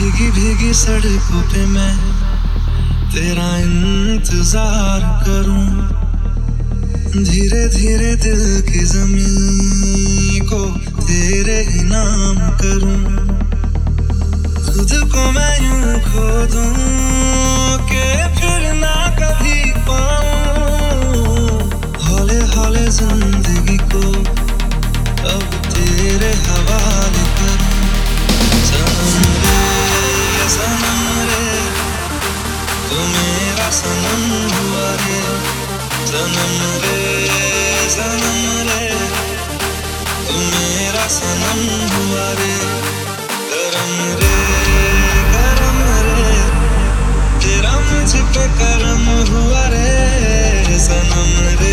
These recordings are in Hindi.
भीगी भीगी सड़कों पे मैं तेरा इंतजार करूं, धीरे धीरे दिल की ज़मीं को तेरे ही नाम करूं। खुद को मैं यूं खो दूं कि फिर ना कभी पाऊं, हौले हौले जिंदगी को अब तेरे हवाले करूं। सनम रे तू मेरा सनम हुआ रे, सनम रे तू मेरा सनम हुआ रे। करम रे तेरा मुझ पे करम हुआ रे, सनम रे।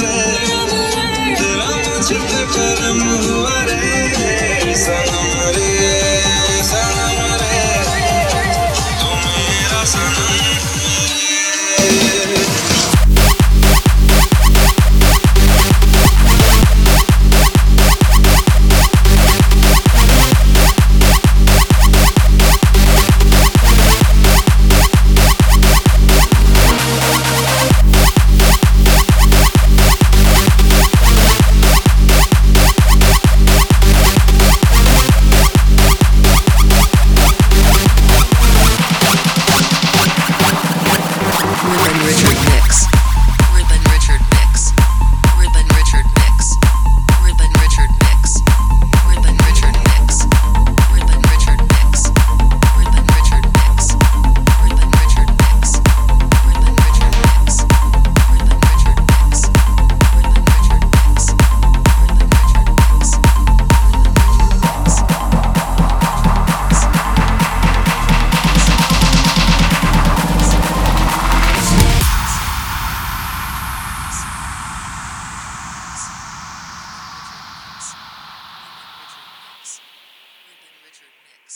करम हुआ रे, सनम रे।